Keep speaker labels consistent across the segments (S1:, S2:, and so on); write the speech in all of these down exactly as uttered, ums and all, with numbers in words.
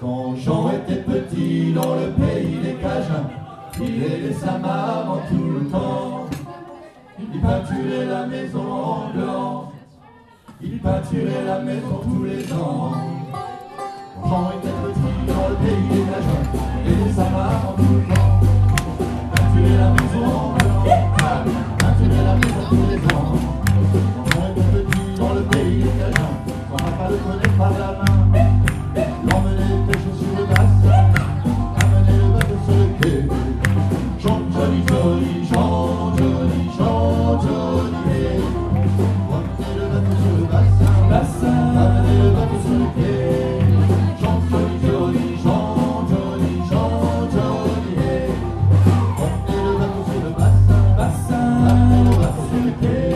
S1: Quand Jean était petit dans le pays des Cajuns, il aidait sa maman tout le temps. Il peinturait la maison en blanc, il peinturait la maison tous les ans. Quand Jean était petit dans le pays des Cajuns, il aidait sa maman tout le temps. Il peinturait la maison en blanc, il peinturait la maison tous les ans. Quand Jean était petit dans le pays des Cajuns, son papa le prenait par la main, l'emmenait pêcher sur le bassin, amenait le bateau sur le quai. Jean, joli, joli, Jean, joli, Jean, joli, hey. Emmenait le bateau sur le bassin, bassin, amenait le bateau sur le quai. Jean, joli, joli, Jean, joli, Jean, joli, hey. Emmenait le bateau sur le bassin, bassin, amenait le bateau sur le quai.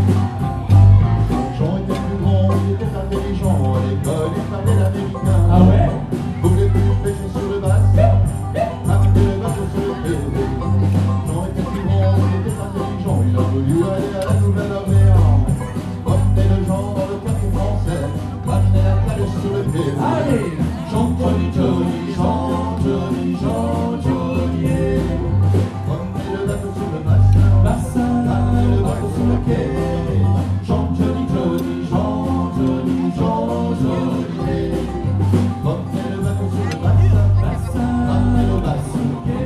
S1: Jean était plus grand, il était intelligent, à l'école il parlait l'américain.
S2: Ah ouais?
S1: Voulait plus pêcher sur le bassin, amener le bateau sur le quai. Jean était plus grand, il était intelligent, il a voulu aller à la Nouvelle-Orléans. Emmenait le Jean dans le quartier français, amener la calèche sur le quai.
S2: Allez!
S1: Jean, joli, joli, Jean, joli, Jean, joli, hey. Emmenait le bateau sur le bassin,
S2: Bassin,
S1: amener le bateau sur le quai. Jean, joli, joli, Jean, joli, Jean, joli, hey. Emmenait le bateau sur le bassin,
S2: bassin,
S1: amener le bateau sur le quai.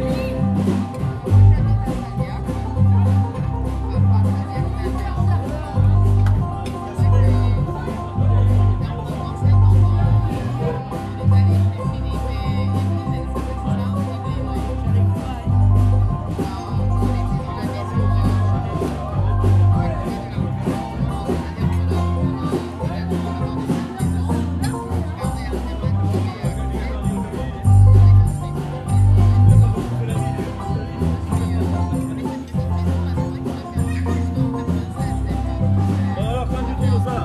S3: Alors, quand tu trouves ça,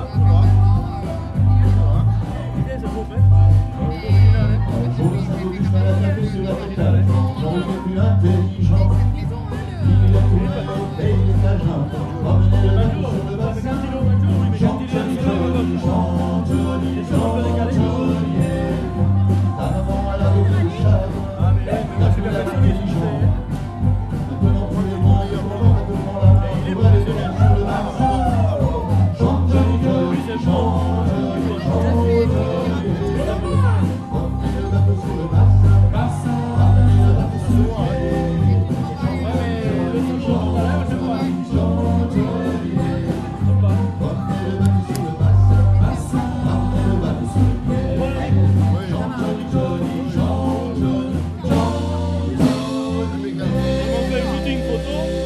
S3: c'est beau,
S1: Bonjour, ça vous juste à la taper sur la tête. Jean était plus intelligent, il a tourné au pays des Cajuns, emmenait le bateau sur le bassin. Jean, joli, joli, Jean, joli, Jean, joli, hey. Ta maman elle a beaucoup de chagrin, il a plus l'intelligent. Maintenant pour les moyens, pour le bateau prend la main, pour aller venir sur le bassin. Jean, joli, joli, Jean, joli, Jean, joli, hey. Emmenez le bateau sur le bassin,
S2: bassin.
S1: amenez le bateau sur le quai. Jean, joli, Jean, joli, hey. Emmenez le bateau sur le bassin,
S2: Bassin,
S1: amenez le bateau sur le quai. Jean, joli, joli, Jean, joli, Jean, joli, hey.
S3: on fait une photo.